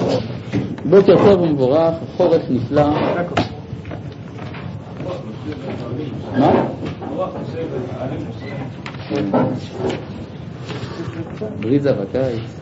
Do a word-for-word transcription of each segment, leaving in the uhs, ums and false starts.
בוקר טוב ומבורך, חורף נפלא. מה? בריזה בקיץ.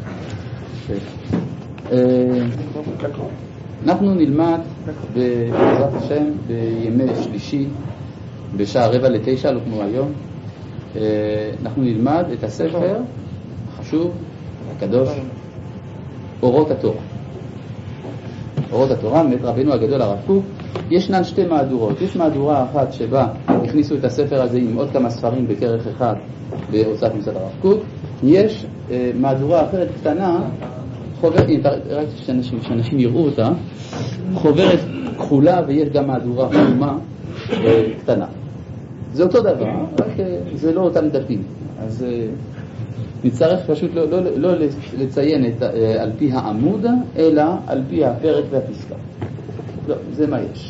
אנחנו נלמד בעזרת השם בימי שלישי בשעה רבע לתשע, לא כמו היום. אנחנו נלמד את הספר החשוב, הקדוש, אורות התורה. אורות התורה, מאת רבינו הגדול הרב קוק. ישנן שתי מהדורות. יש מהדורה אחת שבה הכניסו את הספר הזה עם עוד כמה ספרים בכרך אחד בהוצאת משרד הרב קוק. יש אה, מהדורה אחרת קטנה, חוברת, רק שאנשים, שאנשים יראו אותה, חוברת כחולה, ויש גם מהדורה חומה אה, קטנה. זה אותו דבר, רק אה, זה לא אותם דפים. אז אה, נצטרך פשוט לא, לא, לא לציין את, אה, על פי העמוד, אלא על פי הפרק והפסקה. לא, זה מה יש.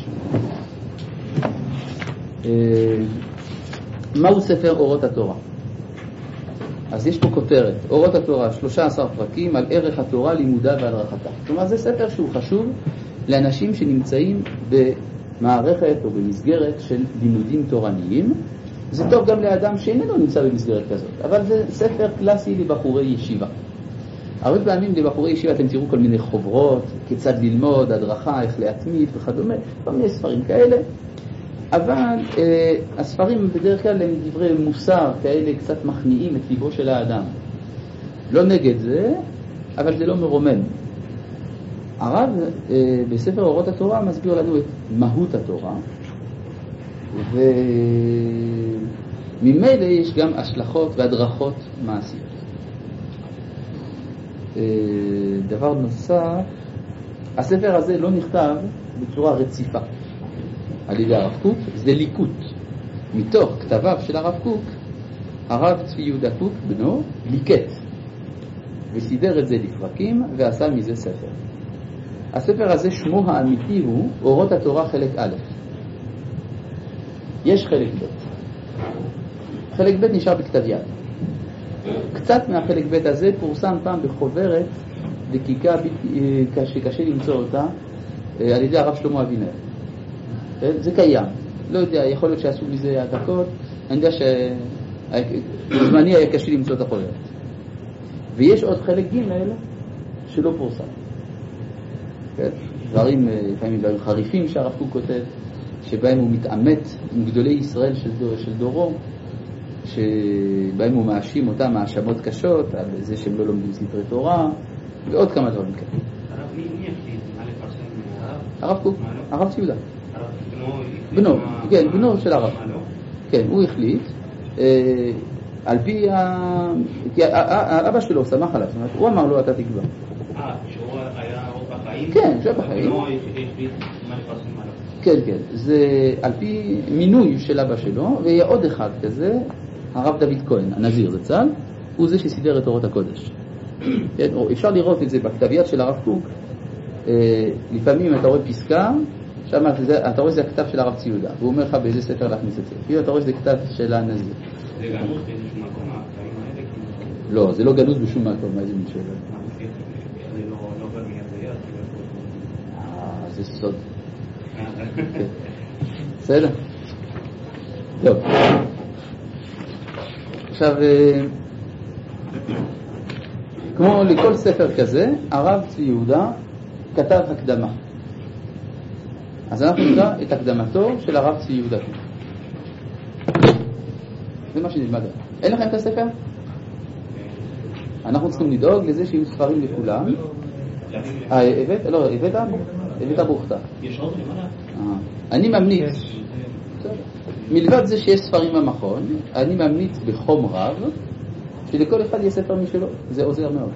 אה, מהו ספר אורות התורה? אז יש פה כותרת, אורות התורה, שלושה עשר פרקים על ערך התורה, לימודה והדרכתה. כלומר, זה ספר שהוא חשוב לאנשים שנמצאים במערכת או במסגרת של לימודים תורניים. זה טוב גם לאדם שאיננו נמצא במסגרת כזאת, אבל זה ספר קלאסי לבחורי ישיבה. הרבה פעמים לבחורי ישיבה אתם תראו כל מיני חוברות, כיצד ללמוד, הדרכה, איך להתמיד וכדומה, כל מיני ספרים כאלה. אבל אה, הספרים בדרך כלל הם דברי מוסר כאלה, קצת מכניעים את ליבו של האדם. לא נגד זה, אבל זה לא מרומם. הרב אה, בספר אורות התורה מסביר לנו את מהות התורה, וממילא יש גם השלכות והדרכות מעשיות. אה, דבר נוסף, הספר הזה לא נכתב בצורה רציפה על ידי הרב קוק, זה ליקוט. מתוך כתביו של הרב קוק, הרב צבי יהודה קוק בנו ליקט וסידר את זה לפרקים ועשה מזה ספר. הספר הזה שמו האמיתי הוא אורות התורה חלק א'. יש חלק ב'. חלק ב' נשאר בכתב יד. קצת מהחלק ב' הזה פורסם פעם בחוברת דקיקה שקשה למצוא אותה על ידי הרב שלמה אבינר. זה קיים, לא יודע, יכול להיות שעשו מזה העתקות. אני יודע שבזמני היה קשה למצוא את החוברת. ויש עוד חלק ג' שלא פורסם. דברים, לפעמים דברים חריפים שהרב קוק כותב, שבהם הוא מתעמת עם גדולי ישראל של, דור, של דורו, שבהם הוא מאשים אותם מאשמות קשות על זה שהם לא לומדים ספרי תורה, ועוד כמה דברים כאלה. הרב מי החליט מה לפרסם מהרב? הרב קוק, הרב ציודה. בנו, כן, בנו של הרב. כן, הוא החליט, על פי האבא שלו סמך עליו, הוא אמר לו אתה תקבע. אה, שהוא היה עוד בחיים? כן, שהוא בחיים. הוא החליט מה לפרסם עליו. כן, כן, זה על פי מינוי של אבא שלו, ויהיה עוד אחד כזה, הרב דוד כהן, הנזיר זצ"ל, הוא זה שסידר את אורות הקודש. אפשר לראות את זה בכתב יד של הרב קוק, לפעמים אתה רואה פסקה, שם אתה רואה שזה הכתב של הרב ציודה, והוא אומר לך באיזה ספר להכניס את זה. כאילו אתה רואה שזה כתב של הנזיר. זה גנוז באיזשהו מקום, הכתבים האלה? לא, זה לא גנוז בשום מקום, מה איזה מין שאלה? זה לא בא מיד ביד? אה, זה סוד. בסדר? טוב. עכשיו, כמו לכל ספר כזה, הרב צבי יהודה כתב הקדמה. אז אנחנו נקרא את הקדמתו של הרב צבי יהודה. זה מה שנלמד. אין לכם את הספר? אנחנו צריכים לדאוג לזה שיהיו ספרים לכולם. אה, הבאת? לא, הבאת? הבאת בוכתה. יש עוד למעלה? אני ממליץ, מלבד זה שיש ספרים במכון, אני ממליץ בחום רב שלכל אחד יהיה ספר משלו. זה עוזר מאוד.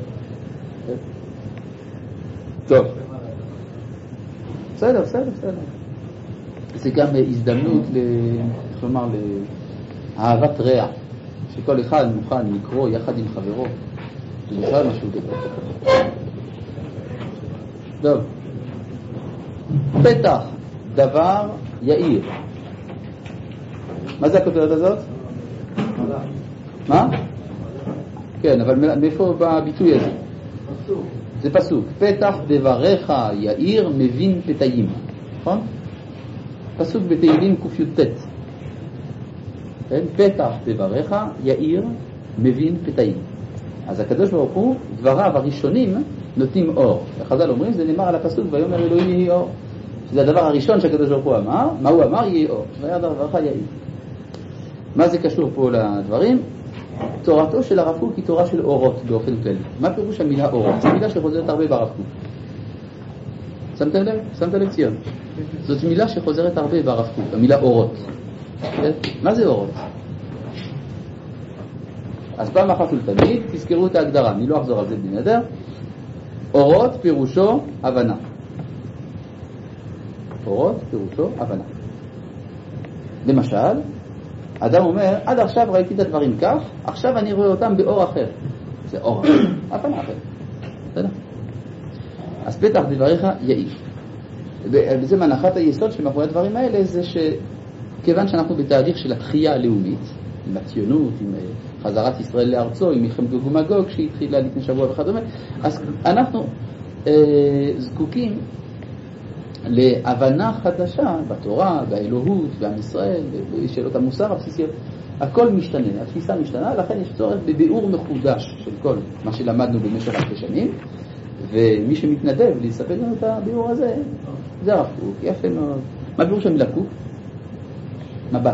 טוב. בסדר, בסדר, בסדר. זה גם הזדמנות, כלומר, לאהבת רע, שכל אחד מוכן לקרוא יחד עם חברו. זה בכלל משהו דבר. טוב. פתח דבר יאיר. מה זה הכותרת הזאת? מה? כן, אבל מאיפה בביטוי הזה? זה פסוק, פתח דבריך יאיר מבין פתאים, נכון? פסוק בתהילים ק"ט. כן? פתח דבריך יאיר מבין פתאים. אז הקדוש ברוך הוא, דבריו הראשונים נותנים אור. החז"ל אומרים, זה נאמר על הפסוק, ויאמר אלוהים יהי אור. שזה הדבר הראשון שהקדוש ברוך הוא אמר. מה הוא אמר? יהי אור. ויאמר דבריך יאיר. מה זה קשור פה לדברים? תורתו של הרב קוק היא תורה של אורות באופן כללי. מה פירוש המילה אורות? זו מילה שחוזרת הרבה ברב קוק. שמתם לב? שמת לב ציון. זאת מילה שחוזרת הרבה ברב קוק, המילה אורות. מה זה אורות? אז פעם אחת ולתמיד תזכרו את ההגדרה, אני לא אחזור על זה בנדר. אורות פירושו הבנה. אורות פירושו הבנה. למשל, אדם אומר, עד עכשיו ראיתי את הדברים כך, עכשיו אני רואה אותם באור אחר. זה אור אחר, הבנה אחר. בסדר? אז פתח דבריך יאיר. וזה מנחת היסוד שמאחורי הדברים האלה, זה שכיוון שאנחנו בתהליך של התחייה הלאומית, עם הציונות, עם חזרת ישראל לארצו, עם מלחמת גוג ומגוג שהתחילה לפני שבוע וכדומה, אז אנחנו אה, זקוקים להבנה חדשה בתורה, באלוהות, בעם ישראל, בשאלות המוסר הבסיסיות. הכל משתנה, התפיסה משתנה, לכן יש צורך בביאור מחודש של כל מה שלמדנו במשך הרבה שנים, ומי שמתנדב להספק לנו את הביאור הזה, זה הרב קוק, יפה מאוד. מה ביאור של מילה קוק? מבט.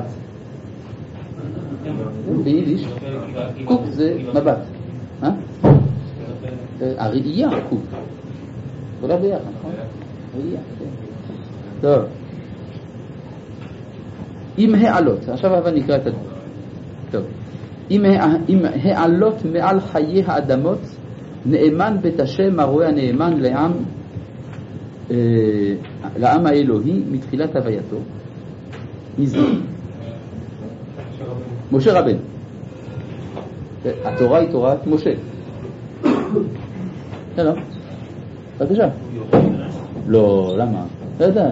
ביידיש, קוק זה מבט. הראייה קוק. כולה ביחד, נכון? ראייה, כן. טוב. אם העלות, עכשיו אבל נקרא את הדבר. טוב. אם העלות מעל חיי האדמות, נאמן בית השם הרואה הנאמן לעם, לעם האלוהי מתחילת הווייתו. מי זה? משה רבן. התורה היא תורת משה. לא, בבקשה. לא, למה? לא יודע.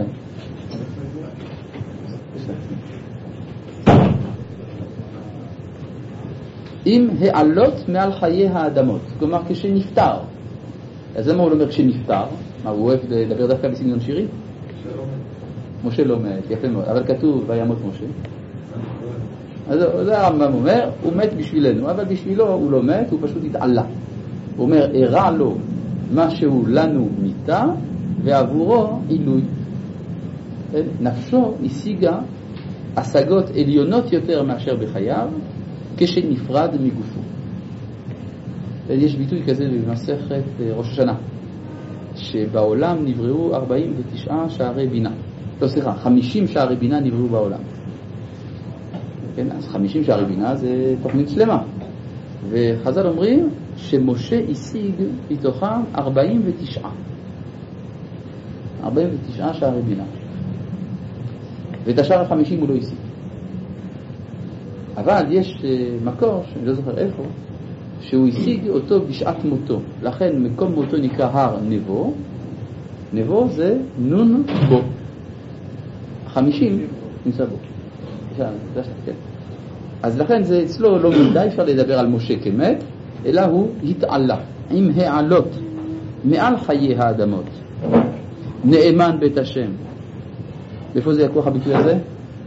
אם העלות מעל חיי האדמות, כלומר כשנפטר. אז למה הוא לא אומר כשנפטר? מה, הוא אוהב לדבר דווקא בסגנון שירי? משה לא מת, יפה מאוד, אבל כתוב וימות משה. אז זה הרמב"ם אומר, הוא מת בשבילנו, אבל בשבילו הוא לא מת, הוא פשוט התעלה. הוא אומר, הרע לו משהו לנו מיתה, ועבורו עילוי. נפשו השיגה השגות עליונות יותר מאשר בחייו, כשנפרד מגופו. יש ביטוי כזה במסכת ראש השנה, שבעולם נבראו ארבעים ותשעה שערי בינה. לא, סליחה, חמישים שערי בינה נבראו בעולם. כן, אז חמישים שערי בינה זה תוכנית שלמה. וחז"ל אומרים שמשה השיג מתוכם ארבעים ותשעה. ארבעים ותשעה שערי בינה. ואת השאר החמישים הוא לא השיג. אבל יש מקור, שאני לא זוכר איפה, שהוא השיג אותו בשעת מותו. לכן מקום מותו נקרא הר נבו. נבו זה נון בו. חמישים נמצא בו. אז לכן זה אצלו לא מדי אפשר לדבר על משה כמת, אלא הוא התעלה עם העלות מעל חיי האדמות. נאמן בית השם. איפה זה יקוח הביטוי הזה?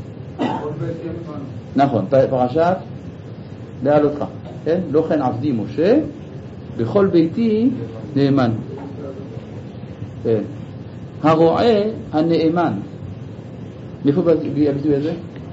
נכון, פרשת להעלותך, כן? לא כן עבדי משה, בכל ביתי נאמן. כן. הרועה הנאמן. איפה הביטוי הזה?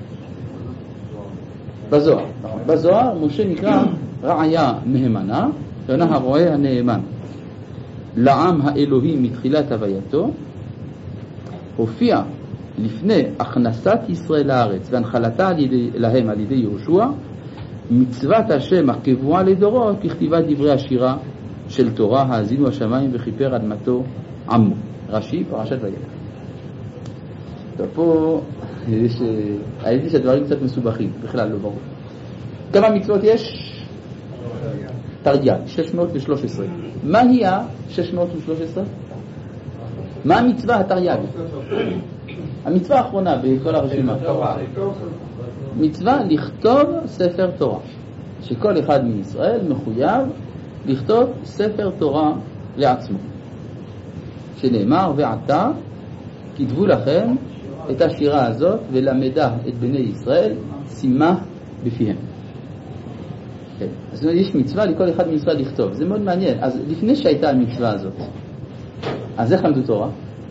בזוהר. בזוהר משה נקרא רעיה מהימנה, ועונה הרועה הנאמן. לעם האלוהי מתחילת הווייתו, הופיע לפני הכנסת ישראל לארץ והנחלתה להם על ידי יהושע, מצוות השם הקבועה לדורות ככתיבת דברי השירה של תורה, האזינו השמיים וכיפר אדמתו עמו. רש"י, פרשת וירא. טוב, פה יש, הייתי שהדברים קצת מסובכים, בכלל לא ברור. כמה מצוות יש? תרי"ג, שש מאות ושלוש עשרה. מה היא ה-שש מאות ושלוש עשרה? מה המצווה התרי"ג? המצווה האחרונה בכל הרשימה. מצווה לכתוב ספר תורה. שכל אחד מישראל מחויב לכתוב ספר תורה לעצמו. שנאמר, ועתה כתבו לכם את השירה הזאת ולמדה את בני ישראל, שימה בפיהם. כן. אז יש מצווה לכל אחד מישראל לכתוב. זה מאוד מעניין. אז לפני שהייתה המצווה הזאת, אז איך למדו תורה?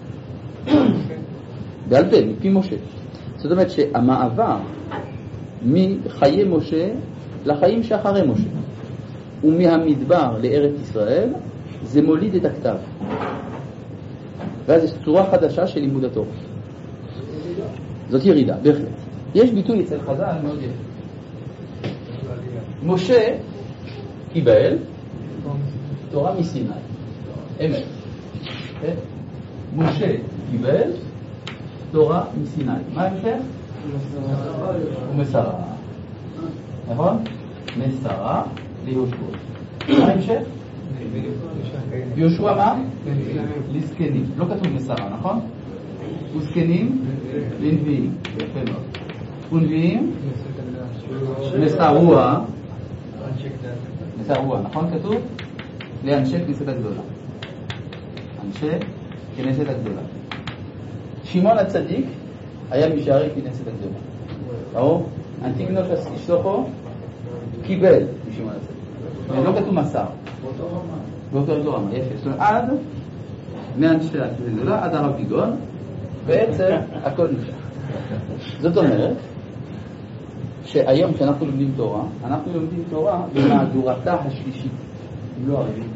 בעל פה, מפי משה. זאת אומרת שהמעבר מחיי משה לחיים שאחרי משה ומהמדבר לארץ ישראל זה מוליד את הכתב. ואז יש צורה חדשה של לימוד התורה. זאת ירידה, בהחלט. יש ביטוי אצל חז"ל מאוד יפה. משה קיבל תורה מסיני. אמת. משה קיבל תורה מסיני. מה ההמשך? ומסרה. נכון? מסרה ליהושע. מה ההמשך? יהושע מה? לזקנים. לא כתוב מסרה, נכון? וזקנים לנביאים. יפה מאוד. ונביאים מסרוה. מסרוה, נכון כתוב? לאנשי כנסת הגדולה. אנשי כנסת הגדולה. שמעון הצדיק היה משערי כנסת הגדולה. או אנטיגנוס אשתו קיבל משמעון הצדיק. לא כתוב מסר. באותו רמה, יפה. זאת אומרת, עד מאנשי כנסת הגדולה, עד הרב גדעון, בעצם הכל נשאר. זאת אומרת, שהיום כשאנחנו לומדים תורה, אנחנו לומדים תורה במהדורתה השלישית, אם לא הרביעית.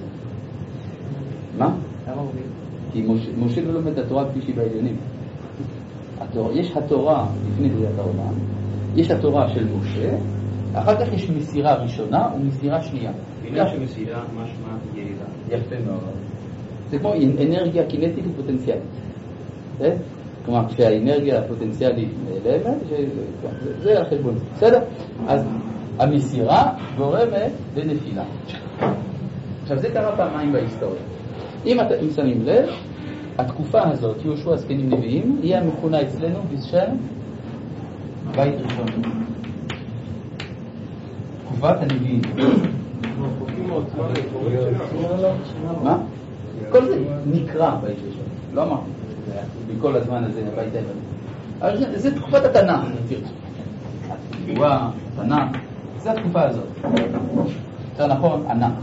מה? כי משה, משה לא לומד את התורה כפי שהיא בעליונים. התורה, יש התורה לפני בריאת העולם, יש התורה של משה, אחר כך יש מסירה ראשונה ומסירה שנייה. בגלל שמסירה משמע ירידה. יפה מאוד. זה כמו אנרגיה קינטית ופוטנציאלית. זה? כלומר, כשהאנרגיה הפוטנציאלית נעלמת, זה החשבון. בסדר? אז המסירה גורמת לנפילה. עכשיו, זה קרה פעמיים בהיסטוריה. אם אתם שמים לב, התקופה הזאת, יהושע זקנים נביאים, היא המכונה אצלנו בשם בית ראשון. תקופת הנביאים. מה? כל זה נקרא בית ראשון. לא אמרתי. בכל הזמן הזה בית ראשון. אבל זה תקופת התנ"ך, אם תרצו. התקופה, התנ"ך, זה התקופה הזאת. זה נכון, ענק.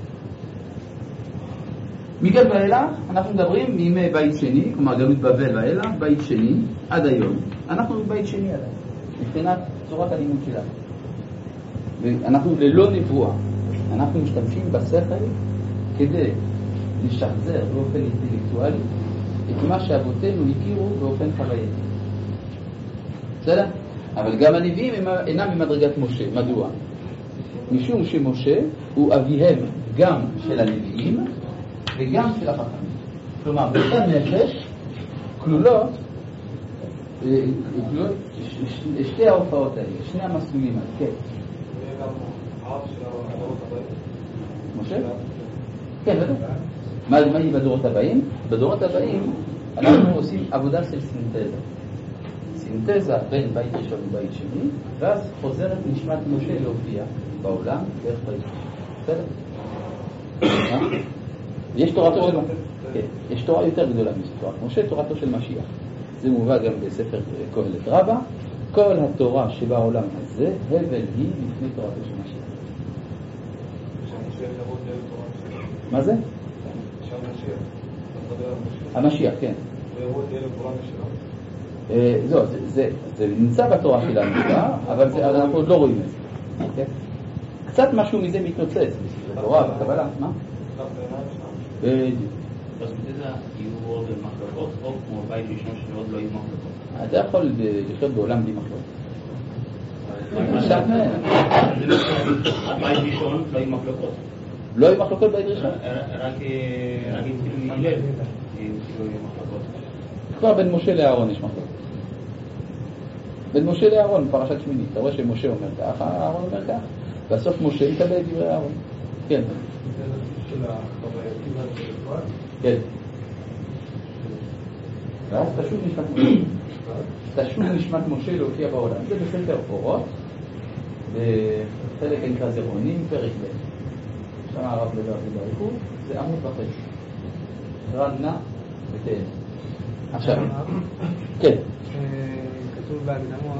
מכאן ואילך אנחנו מדברים מימי בית שני, כלומר גלות בבל ואילך, בית שני עד היום. אנחנו בבית שני עד היום, מבחינת צורת הלימוד שלנו. ואנחנו ללא נבואה, אנחנו משתמשים בשכל כדי לשחזר באופן אינטלקטואלי את מה שאבותינו הכירו באופן חווייתי. בסדר? אבל גם הנביאים אינם ממדרגת משה. מדוע? משום שמשה הוא אביהם גם של הנביאים וגם של החכמים. כלומר, באותה נפש כלולות, כלולות שתי ההופעות האלה, שני המסלולים האלה. כן. זה גם הרב של הדורות הבאים? משה? כן, בטח. מה היא בדורות הבאים? בדורות הבאים אנחנו עושים עבודה של סינתזה. סינתזה בין בית ראשון ובית שני, ואז חוזרת נשמת משה להופיע בעולם דרך בית ראשון. בסדר? יש תורתו של... כן, יש תורה יותר גדולה מסתורה. משה תורתו של משיח. זה מובא גם בספר קהלת רבה. כל התורה שבעולם הזה, הבל היא לפני תורתו של משיח. מה זה? המשיח, כן. לא, זה נמצא בתורה שלנו, אבל אנחנו עוד לא רואים את זה. קצת משהו מזה מתנוצץ בתורה, בקבלה, מה? בדיוק. בסינתזה יהיו עוד מחלוקות, או כמו בית ראשון שעוד לא יהיו מחלוקות? אתה יכול לחיות בעולם בלי מחלוקות. בית ראשון לא יהיו מחלוקות. לא יהיו מחלוקות בית ראשון? רק התחילו מלב, התחילו יהיו מחלוקות. כבר בין משה לאהרון יש מחלוקות. בין משה לאהרון, פרשת שמינית, אתה רואה שמשה אומר ככה, אהרון אומר ככה, בסוף משה יקבל את דברי אהרון. כן. של החווייתי והשפעת? כן. ואז תשוב נשמת משה. תשוב נשמת משה להופיע בעולם. זה בספר אורות, בחלק נקרא זרעונים, פרק ב'. שם הרב לדבר בריחו, זה עמוד וחצי. רן נע ותאן. עכשיו, כן. כתוב בהקדמות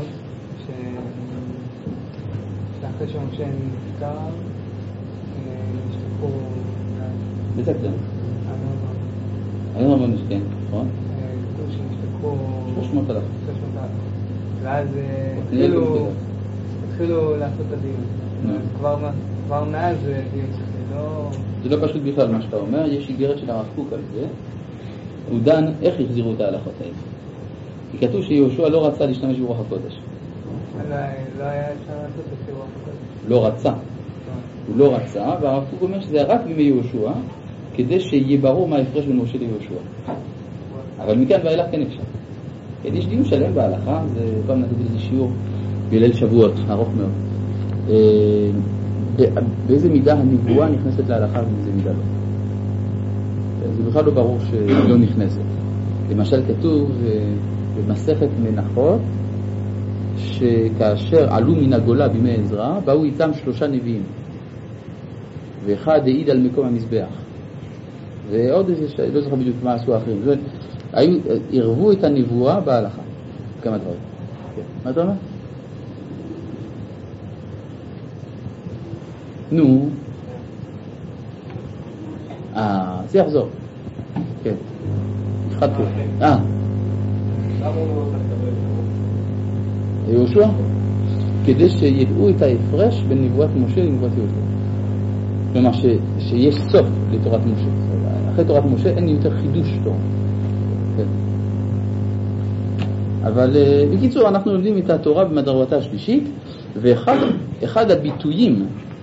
שאחרי שמשה נפטר, נשלחו... באיזה הקדמות? היום אמרנו שכן, נכון? כתוב שנשלחו... שלוש מאות אלף. שלוש מאות אלף. ואז התחילו לעשות את הדיון. כבר מאז זה דיון לא... זה לא פשוט בכלל מה שאתה אומר, יש איגרת של הרב קוק על זה. הוא דן איך החזירו את ההלכות האלה. כי כתוב שיהושע לא רצה להשתמש ברוח הקודש. לא היה אפשר לעשות את רוח הקודש. לא רצה. הוא לא רצה, והרב קוק אומר שזה רק בימי יהושע, כדי שיהיה ברור מה ההפרש בין משה ליהושע. אבל מכאן ואילך כן אפשר. יש דיון שלם בהלכה, זה פעם נתתי לזה שיעור בליל שבועות, ארוך מאוד. באיזה מידה הנבואה נכנסת להלכה ובאיזה מידה לא. זה בכלל לא ברור שלא נכנסת. למשל כתוב במסכת מנחות שכאשר עלו מן הגולה בימי עזרא באו איתם שלושה נביאים ואחד העיד על מקום המזבח ועוד איזה, לא זוכר בדיוק מה עשו האחרים, זאת אומרת, היו, ערבו את הנבואה בהלכה כמה דברים. כן. מה אתה אומר? נו אה, זה יחזור. כן. אחד פה. אה. למה הוא לא רוצה לקבל? יהושע? כדי שידעו את ההפרש בין נבואת משה לנבואת יהושע. כלומר ש, שיש סוף לתורת משה. אחרי תורת משה אין יותר חידוש תורה. כן. אבל בקיצור אנחנו לומדים את התורה במדרגתה השלישית, ואחד אחד הביטויים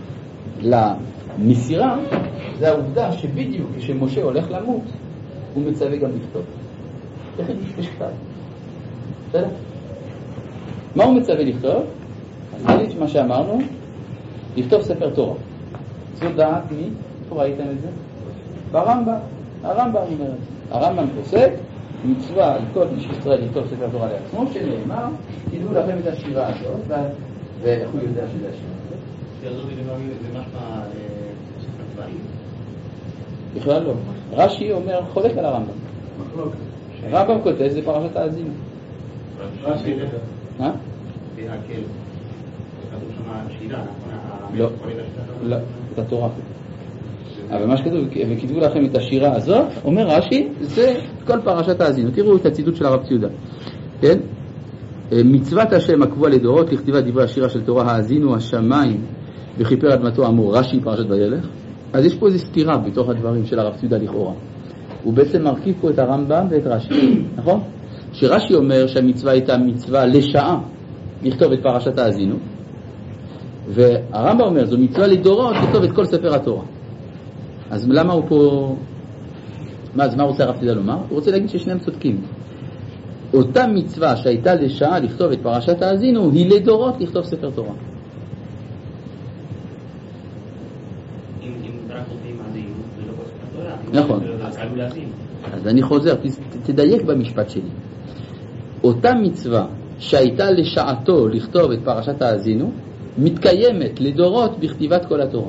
למסירה זה העובדה שבדיוק כשמשה הולך למות הוא מצווה גם לכתוב. איך הגיש בכתב? בסדר? מה הוא מצווה לכתוב? אז נגיד מה שאמרנו, לכתוב ספר תורה. זו דעת מי? איפה ראיתם את זה? ברמב"ם. הרמב"ם אומר את זה. הרמב"ם פוסק מצווה לכל איש ישראל לכתוב ספר תורה לעצמו, שנאמר, תדעו לכם את השירה הזאת, ואיך הוא יודע שזה השירה הזאת? השירה הזאת זה משמע ספר צבאי? בכלל לא. רש"י אומר, חולק על הרמב"ם. הרמב"ם כותב, זה פרשת האזינו. רש"י זה? אה? זה הקל. כתוב שם שירה, נכון? לא. לא, זה התורה. אבל מה שכתוב, וכתבו לכם את השירה הזאת, אומר רש"י, זה כל פרשת האזינו. תראו את הציטוט של הרב ציודה. כן? מצוות השם הקבועה לדורות לכתיבת דברי השירה של תורה האזינו השמיים וכיפר אדמתו אמור רש"י פרשת וילך. אז יש פה איזו סתירה בתוך הדברים של הרב ציודה לכאורה. הוא בעצם מרכיב פה את הרמב"ם ואת רש"י, נכון? שרש"י אומר שהמצווה הייתה מצווה לשעה לכתוב את פרשת האזינו, והרמב"ם אומר זו מצווה לדורות לכתוב את כל ספר התורה. אז למה הוא פה, מה, אז מה רוצה הרב ציודה לומר? הוא רוצה להגיד ששניהם צודקים. אותה מצווה שהייתה לשעה לכתוב את פרשת האזינו היא לדורות לכתוב ספר תורה. נכון. אז אני חוזר, תדייק במשפט שלי. אותה מצווה שהייתה לשעתו לכתוב את פרשת האזינו מתקיימת לדורות בכתיבת כל התורה.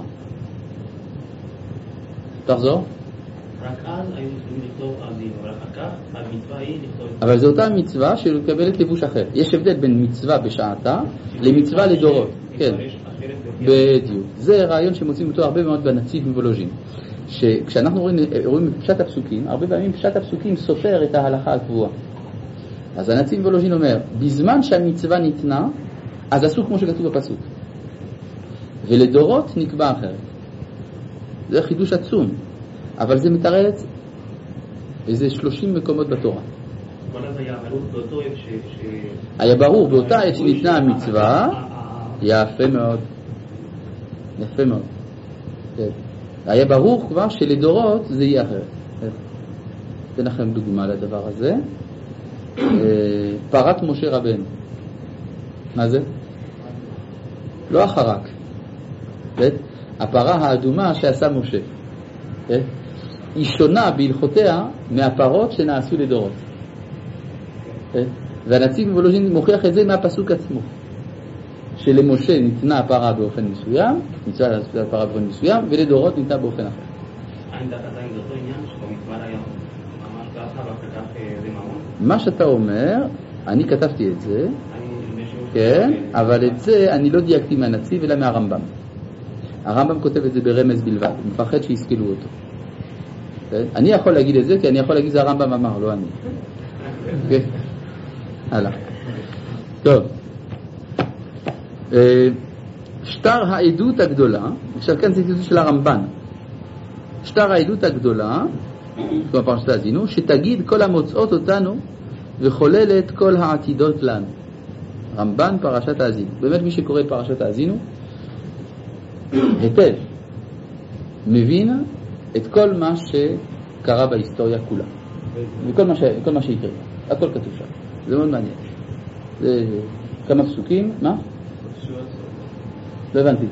תחזור. רק אז היו צריכים לכתוב האזינו, אבל אחר כך המצווה היא לכתוב... אבל זו אותה מצווה שמקבלת לבוש אחר. יש הבדל בין מצווה בשעתה למצווה לדורות. כן. בדיוק. זה רעיון שמוצאים אותו הרבה מאוד בנציב מבולוז'ין. שכשאנחנו רואים, רואים פשט הפסוקים, הרבה פעמים פשט הפסוקים סופר את ההלכה הקבועה. אז הנציב מבולוז'ין אומר, בזמן שהמצווה ניתנה, אז עשו כמו שכתוב בפסוק. ולדורות נקבע אחרת. זה חידוש עצום. אבל זה מתארץ איזה שלושים מקומות בתורה. כל אז היה ברור באותו עת ש... היה ברור באותה עת שניתנה המצווה, יפה מאוד. יפה מאוד. היה ברור כבר שלדורות זה יהיה אחרת. אתן לכם דוגמה לדבר הזה. פרת משה רבנו. מה זה? לא החרק. הפרה האדומה שעשה משה. היא שונה בהלכותיה מהפרות שנעשו לדורות. והנציב מבולוז'ין מוכיח את זה מהפסוק עצמו. שלמשה ניתנה הפרה באופן מסוים, ניתנה הפרה באופן מסוים, ולדורות ניתנה באופן אחר. עדיין זה אותו עניין שבמצווה היה ממש ככה ואחר כך זה ממון? מה שאתה אומר, אני כתבתי את זה, כן, אבל את זה אני לא דייקתי מהנציב אלא מהרמב"ם. הרמב"ם כותב את זה ברמז בלבד, הוא מפחד שיסכלו אותו. אני יכול להגיד את זה כי אני יכול להגיד זה הרמב"ם אמר, לא אני. כן? הלאה. טוב. שטר העדות הגדולה, עכשיו כאן זה ציטוט של הרמב"ן. שטר העדות הגדולה, כמו פרשת האזינו, שתגיד כל המוצאות אותנו וחוללת כל העתידות לנו. רמב"ן פרשת האזינו. באמת מי שקורא פרשת האזינו היטב מבין את כל מה שקרה בהיסטוריה כולה וכל מה, ש... כל מה שיקרה, הכל כתוב שם, זה מאוד מעניין. זה כמה פסוקים, מה? לא הבנתי.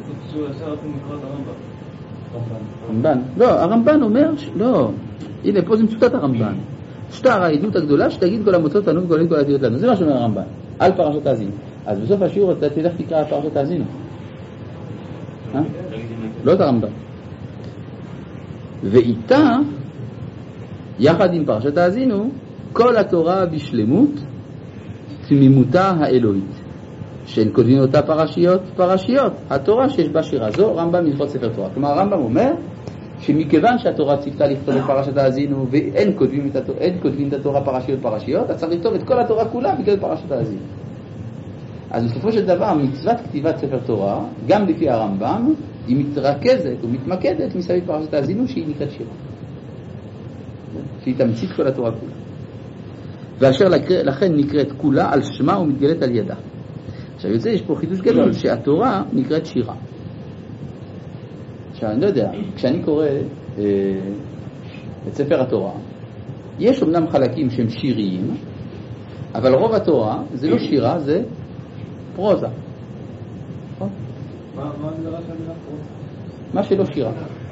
רמב"ן, לא, הרמב"ן אומר, לא, הנה פה זה מצוטט הרמב"ן, שטר העדות הגדולה שתגיד כל המוצאות לנו וכל כל העתידות לנו, זה מה שאומר הרמב"ן על פרשת האזינו. אז בסוף השיעור אתה תלך תקרא על פרשת האזינו, לא את הרמב"ן. ואיתה יחד עם פרשת האזינו כל התורה בשלמות תמימותה האלוהית, שהן כותבים אותה פרשיות פרשיות, התורה שיש בה שירה. זו רמב"ם מלכות ספר תורה. כלומר הרמב"ם אומר שמכיוון שהתורה ציוותה לכתוב את פרשת האזינו ואין כותבים את התורה, אין כותבים את התורה פרשיות פרשיות, אז צריך לכתוב את כל התורה כולה מכתוב פרשת האזינו. אז בסופו של דבר מצוות כתיבת ספר תורה, גם לפי הרמב"ם, היא מתרכזת ומתמקדת מסביב פרשת האזינו שהיא נקראת שירה, שהיא תמצית כל התורה כולה, ואשר לכן נקראת כולה על שמה ומתגלת על ידה. עכשיו יוצא, יש פה חידוש גדול שהתורה נקראת שירה. עכשיו אני לא יודע, כשאני קורא אה, את ספר התורה, יש אמנם חלקים שהם שיריים, אבל רוב התורה זה לא שירה, זה פרוזה. מה הגדרה של המילה פרוזה? מה שלא שירה.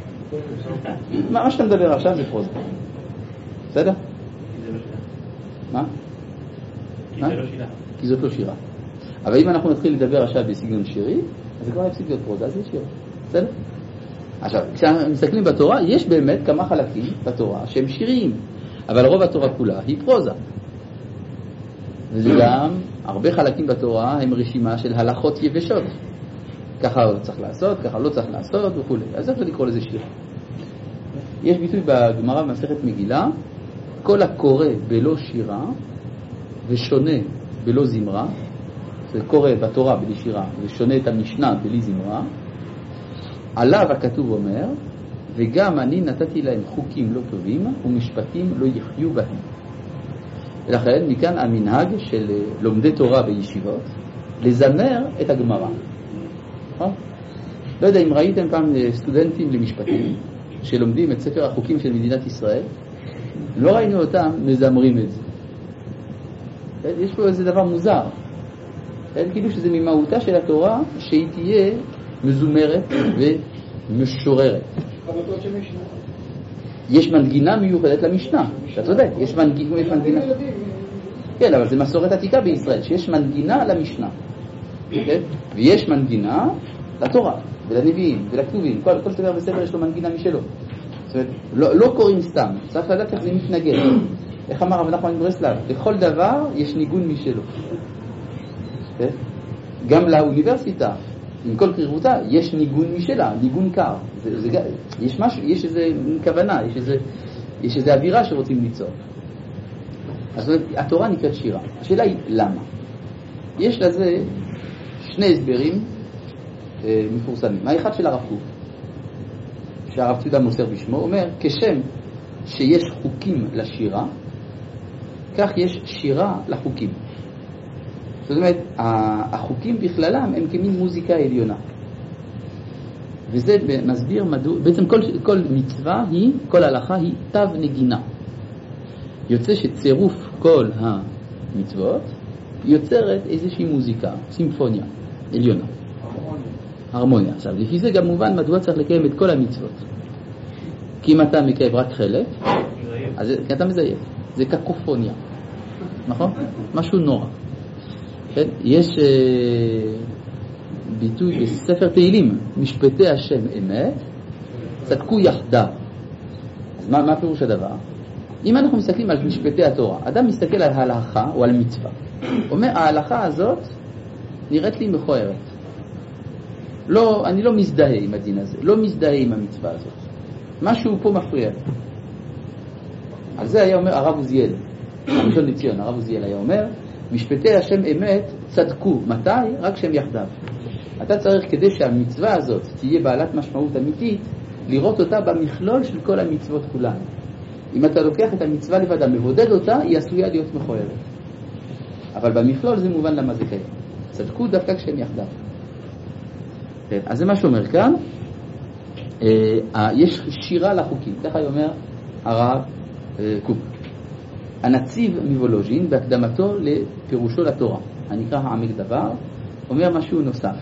מה שאתה מדבר עכשיו זה פרוזה. בסדר? מה? כי זה לא שירה. כי זאת לא שירה. אבל אם אנחנו נתחיל לדבר עכשיו בסגנון שירי, אז זה כבר יפסיק להיות פרוזה, אז זה שירה. בסדר? עכשיו, כשאנחנו מסתכלים בתורה, יש באמת כמה חלקים בתורה שהם שיריים, אבל רוב התורה כולה היא פרוזה. וזה גם, הרבה חלקים בתורה הם רשימה של הלכות יבשות. ככה צריך לעשות, ככה לא צריך לעשות וכו'. אז איך לקרוא לזה שירה? יש ביטוי בגמרא במסכת מגילה, כל הקורא בלא שירה ושונה בלא זמרה, זה קורא בתורה בלי שירה ושונה את המשנה בלי זמרה, עליו הכתוב אומר, וגם אני נתתי להם חוקים לא טובים ומשפטים לא יחיו בהם. ולכן מכאן המנהג של לומדי תורה בישיבות לזמר את הגמרא. לא יודע אם ראיתם פעם סטודנטים למשפטים שלומדים את ספר החוקים של מדינת ישראל, לא ראינו אותם מזמרים את זה. יש פה איזה דבר מוזר, כאילו שזה ממהותה של התורה שהיא תהיה מזומרת ומשוררת. יש מנגינה מיוחדת למשנה, אתה צודק, יש מנגינה, יש מנגינה. כן, אבל זה מסורת עתיקה בישראל, שיש מנגינה למשנה, ויש מנגינה לתורה ולנביאים ולכתובים. כל, כל ספר וספר יש לו מנגינה משלו. זאת אומרת, לא, לא קוראים סתם, צריך לדעת איך זה מתנגד. איך אמר רב נחמן מברסלב, לכל דבר יש ניגון משלו. גם לאוניברסיטה, עם כל קרירותה, יש ניגון משלה, ניגון קר. זה, זה, יש משהו, יש איזה כוונה, יש איזה, יש איזה אווירה שרוצים ליצור. אז זאת אומרת, התורה נקראת שירה. השאלה היא למה? יש לזה שני הסברים אה, מפורסמים. האחד של הרב קוק, שהרב ציודה מוסר בשמו, אומר, כשם שיש חוקים לשירה, כך יש שירה לחוקים. זאת אומרת, החוקים בכללם הם כמין מוזיקה עליונה. וזה מסביר מדוע, בעצם כל, כל מצווה היא, כל הלכה היא תו נגינה. יוצא שצירוף כל המצוות יוצרת איזושהי מוזיקה, סימפוניה עליונה. הרמוניה. הרמוניה. עכשיו, לפי זה גם מובן מדוע צריך לקיים את כל המצוות. כי אם אתה מקיים רק חלק, אז אתה מזייף. זה קקופוניה. נכון? משהו נורא. כן? יש, ביטוי בספר תהילים, משפטי השם אמת, צדקו יחדיו. אז מה, מה פירוש הדבר? אם אנחנו מסתכלים על משפטי התורה, אדם מסתכל על ההלכה או על מצווה, אומר, ההלכה הזאת נראית לי מכוערת. לא, אני לא מזדהה עם הדין הזה, לא מזדהה עם המצווה הזאת. משהו פה מפריע. על זה היה אומר הרב עוזיאל, הראשון לציון, הרב עוזיאל היה אומר, משפטי השם אמת צדקו. מתי? רק שהם יחדיו. אתה צריך, כדי שהמצווה הזאת תהיה בעלת משמעות אמיתית, לראות אותה במכלול של כל המצוות כולן. אם אתה לוקח את המצווה לבד, מבודד אותה, היא עשויה להיות מכוערת. אבל במכלול זה מובן למה זה קיים. צדקו דווקא כשהם יחדיו. אז זה מה שאומר כאן, יש שירה לחוקים. ככה אומר הרב קוק. הנציב מוולוז'ין בהקדמתו לפירושו לתורה, הנקרא העמק דבר, אומר משהו נוסף.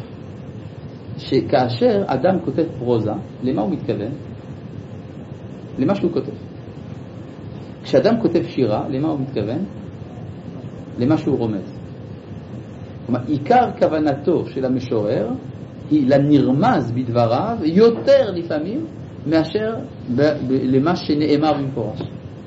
שכאשר אדם כותב פרוזה, למה הוא מתכוון? למה שהוא כותב. כשאדם כותב שירה, למה הוא מתכוון? למה שהוא רומז. כלומר, עיקר כוונתו של המשורר היא לנרמז בדבריו יותר לפעמים מאשר ב- ב- למה שנאמר במפורש.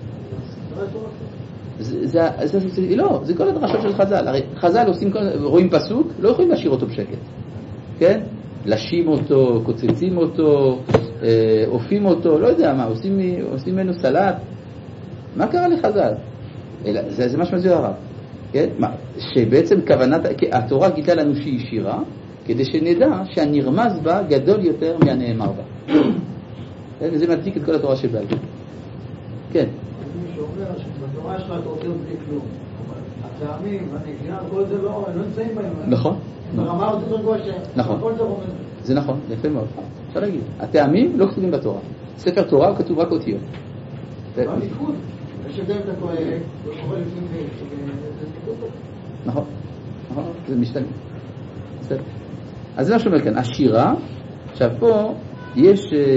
זה, זה, זה, זה, לא, זה כל הדרשות של חז"ל. הרי חז"ל עושים, רואים פסוק, לא יכולים להשאיר אותו בשקט. כן? לשים אותו, קוצצים אותו, אופים אותו, לא יודע מה, עושים, עושים ממנו סלט. מה קרה לחז"ל? אלא, זה, זה מה שמזוהר הרב. כן? מה, שבעצם כוונת, התורה גילה לנו שהיא שירה, כדי שנדע שהנרמז בה גדול יותר מהנאמר בה. וזה מדליק את כל התורה שבעל. כן. מי שאומר שבתורה שלך אתה עושה בלי כלום. הטעמים, הנגיעה, כל זה לא, לא נמצאים בהם. נכון. ברמה עוד יותר גבוהה נכון. כל זה רומז. זה נכון, יפה מאוד. אפשר להגיד. הטעמים לא כתובים בתורה. ספר תורה הוא כתוב רק אותיות. בליכוד. יש הבדל את הכל, לא קורא לפנים זה נכון. נכון. זה משתנה. בסדר. אז זה מה שאומר כאן, השירה, עכשיו פה יש,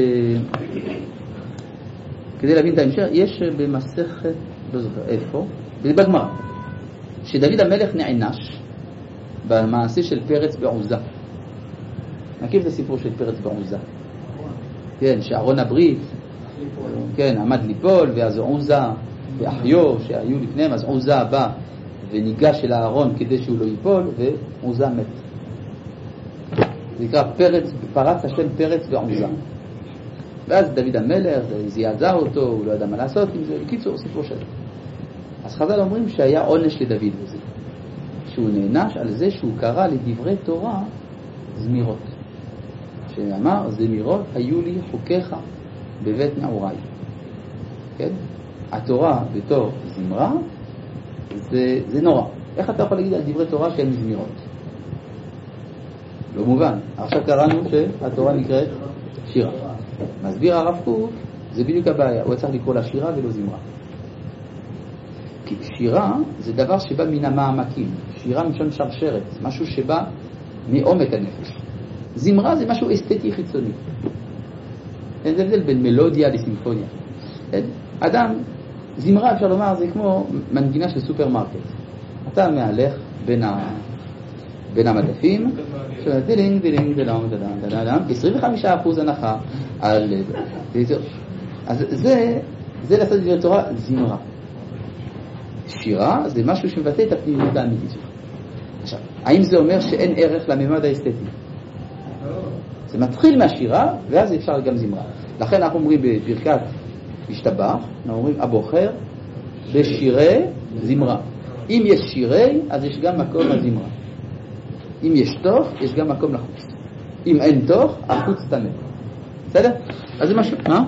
כדי להבין את ההמשך, יש במסכת, לא זוכר, איפה, בגמרא, שדוד המלך נענש במעשה של פרץ בעוזה. מכיר את הסיפור של פרץ בעוזה? כן, שארון הברית, כן, עמד ליפול, ואז עוזה ואחיו שהיו לפניהם, אז עוזה בא וניגש אל הארון כדי שהוא לא ייפול, ועוזה מת. זה נקרא פרץ, פרץ השם פרץ ועוזה. ואז דוד המלך, זעזע אותו, הוא לא ידע מה לעשות עם זה, בקיצור, סיפור שלו. אז חז"ל אומרים שהיה עונש לדוד בזה, שהוא נענש על זה שהוא קרא לדברי תורה זמירות. שאמר, זמירות היו לי חוקיך בבית נעוריי. כן? התורה בתור זמרה, זה, זה נורא. איך אתה יכול להגיד על דברי תורה שהם זמירות? לא מובן. עכשיו קראנו שהתורה נקראת שירה. מסביר הרב קוק, זה בדיוק הבעיה. הוא צריך לקרוא לה שירה ולא זמרה. כי שירה זה דבר שבא מן המעמקים. שירה משון שרשרת, משהו שבא מעומק הנפש. זמרה זה משהו אסתטי חיצוני. אין הבדל בין מלודיה לסימפוניה. אדם, זמרה אפשר לומר זה כמו מנגינה של סופרמרקט. אתה מהלך בין ה... בין המדפים, דילינג, דילינג, דילינג, דילינג, עשרים וחמישה אחוז הנחה על... אז זה, זה לעשות דברי תורה זמרה. שירה זה משהו שמבטא את הפנימיות האמיתית שלך. עכשיו, האם זה אומר שאין ערך לממד האסתטי? זה מתחיל מהשירה, ואז אפשר גם זמרה. לכן אנחנו אומרים בברכת השתבח, אנחנו אומרים הבוחר בשירי זמרה. אם יש שירי, אז יש גם מקום לזמרה. אם יש תוך, יש גם מקום לחוץ. אם אין תוך, החוץ תנה. בסדר? אז זה משהו. מה?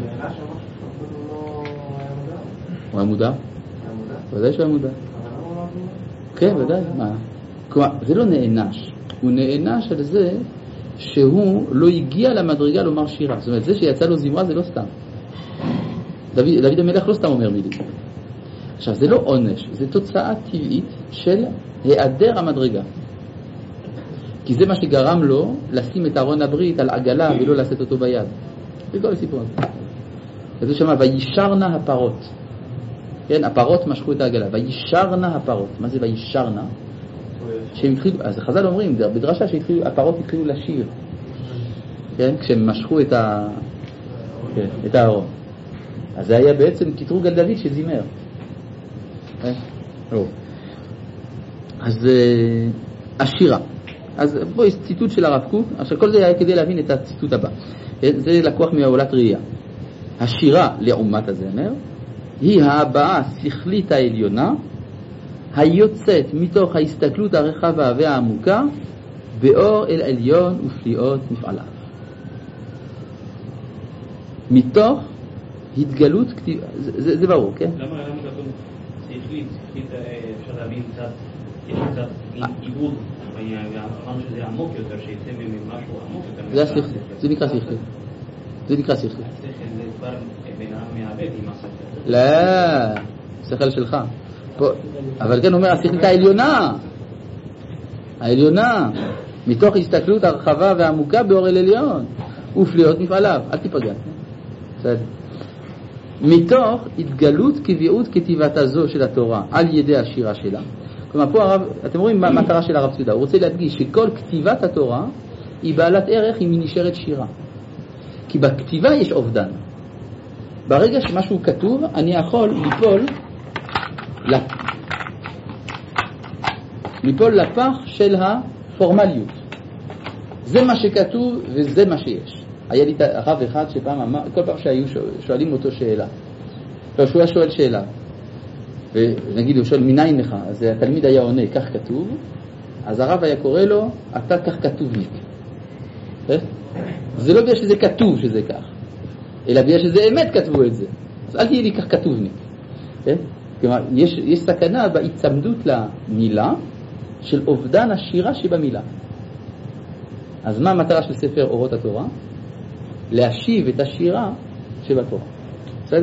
הוא היה מודע? ודאי שהוא היה מודע. כן, ודאי. מה? כלומר, זה לא נענש. הוא נענש על זה שהוא לא הגיע למדרגה לומר שירה. זאת אומרת, זה שיצא לו זמרה זה לא סתם. דוד, דוד המלך לא סתם אומר מילים. עכשיו, זה לא עונש, זה תוצאה טבעית של היעדר המדרגה. כי זה מה שגרם לו לשים את ארון הברית על עגלה ולא לשאת אותו ביד. זה כל הסיפור הזה. כתוב שמה, וישרנה הפרות. כן, הפרות משכו את העגלה. וישרנה הפרות. מה זה וישרנה? שהם התחילו, אז חז"ל אומרים, בדרשה שהתחילו, הפרות התחילו לשיר, כן? כשהם משכו את ה... כן, את הארון. אז זה היה בעצם קטרוג על דוד שזימר. כן? לא. אז השירה. אז פה יש ציטוט של הרב קוק, עכשיו כל זה היה כדי להבין את הציטוט הבא. זה לקוח מהעולת ראייה. השירה לעומת הזמר היא ההבעה השכלית העליונה היוצאת מתוך ההסתכלות הרחבה והעמוקה באור אל עליון ופליאות מפעליו. מתוך התגלות כתיב... זה, זה, זה ברור, כן? למה למה כתוב שכלית, שכלית אפשר להבין קצת, יש קצת עיבוד, אמרנו שזה עמוק יותר, שיצא ממשהו עמוק יותר. זה השכלית, זה נקרא שכלית. זה נקרא שכלית. השכל זה כבר בן אדם מעבד עם השכל. לא, שכל שלך. אבל כן אומר, השכלית העליונה. העליונה. מתוך הסתכלות הרחבה והעמוקה באור אל עליון. ופליאות מפעליו. אל תיפגע. בסדר. מתוך התגלות קביעות כתיבתה זו של התורה על ידי השירה שלה. כלומר, פה הרב, אתם רואים מה המטרה של הרב צודה. הוא רוצה להדגיש שכל כתיבת התורה היא בעלת ערך אם היא נשארת שירה. כי בכתיבה יש אובדן. ברגע שמשהו כתוב, אני יכול ליפול לפ... ליפול לפח של הפורמליות. זה מה שכתוב וזה מה שיש. היה לי הרב אחד שפעם אמר, כל פעם שהיו שואלים אותו שאלה, לא, שהוא היה שואל שאלה, ונגיד הוא שואל מניין לך, אז התלמיד היה עונה, כך כתוב, אז הרב היה קורא לו, אתה כך כתובניק. זה לא בגלל שזה כתוב שזה כך, אלא בגלל שזה אמת כתבו את זה. אז אל תהיה לי כך כתובניק. כלומר, יש, יש סכנה בהצמדות למילה של אובדן השירה שבמילה. אז מה המטרה של ספר אורות התורה? להשיב את השירה שבתורה. בסדר?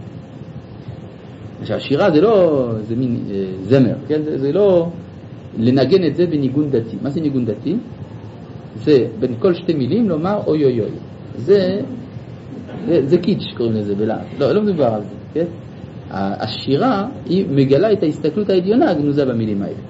שהשירה זה לא, זה מין אה, זמר, כן? זה, זה לא לנגן את זה בניגון דתי. מה זה ניגון דתי? זה בין כל שתי מילים לומר אוי אוי אוי. זה, זה, זה קיץ' קוראים לזה בלעד. לא, לא מדובר על זה, כן? השירה היא מגלה את ההסתכלות העליונה הגנוזה במילים האלה.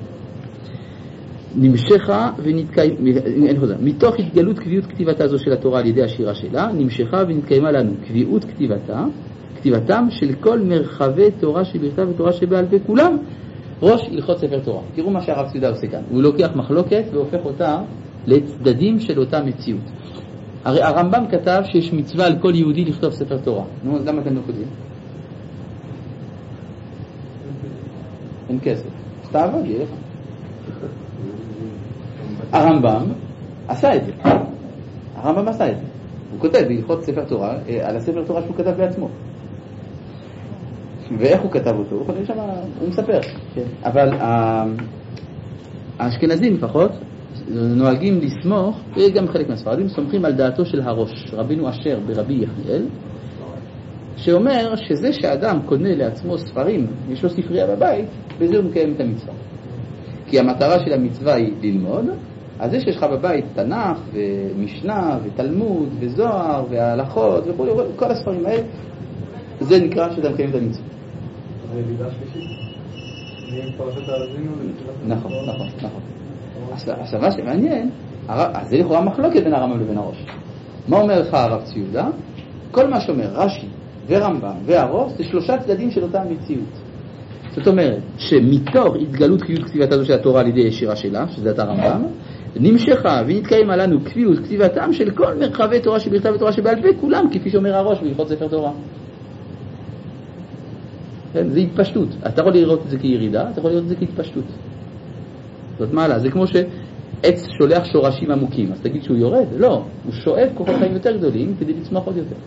נמשכה ונתקיימה, אין חוזר, מתוך התגלות קביעות כתיבתה זו של התורה על ידי השירה שלה, נמשכה ונתקיימה לנו קביעות כתיבתה, כתיבתם של כל מרחבי תורה שבכתב ותורה שבעל פה, כולם ראש הלכות ספר תורה. תראו מה שהרב צודה עושה כאן, הוא לוקח מחלוקת והופך אותה לצדדים של אותה מציאות. הרי הרמב"ם כתב שיש מצווה על כל יהודי לכתוב ספר תורה. נו, אז למה אתם לא כותבים? אין כסף. אז תעבוד, יהיה לך. הרמב"ם עשה את זה. הרמב"ם עשה את זה. הוא כותב בהלכות ספר תורה, על הספר תורה שהוא כתב בעצמו. ואיך הוא כתב אותו? הוא חושב שם, הוא מספר. אבל האשכנזים לפחות נוהגים לסמוך, וגם חלק מהספרדים, סומכים על דעתו של הראש, רבינו אשר ברבי יחיאל, שאומר שזה שאדם קונה לעצמו ספרים, יש לו ספרייה בבית, בזה הוא מקיים את המצווה. כי המטרה של המצווה היא ללמוד, אז זה שיש לך בבית תנ"ך ומשנה ותלמוד וזוהר וההלכות וכל כל הספרים האלה, זה נקרא שאתה מקיים את המצווה. זה לידה שלישית. אני פרשת האזינו נכון, נכון, נכון. עכשיו מה שמעניין, אז זה לכאורה מחלוקת בין הרמב"ם לבין הראש. מה אומר לך הרב ציודה? כל מה שאומר רש"י ורמב"ם והראש זה שלושה צדדים של אותה מציאות. זאת אומרת שמתוך התגלות קביעות כתיבתה זו של התורה על ידי ישירה שלה, שזה את הרמב"ם, נמשכה ונתקיימה לנו קביעות כתיבתם של כל מרחבי תורה שבכתב ותורה שבעל פה, כולם כפי שאומר הראש בהלכות ספר תורה. כן, זה התפשטות. אתה יכול לראות את זה כירידה, אתה יכול לראות את זה כהתפשטות. זאת מעלה, זה כמו שעץ שולח שורשים עמוקים, אז תגיד שהוא יורד? לא, הוא שואב כוחות חיים יותר גדולים כדי לצמוח עוד יותר.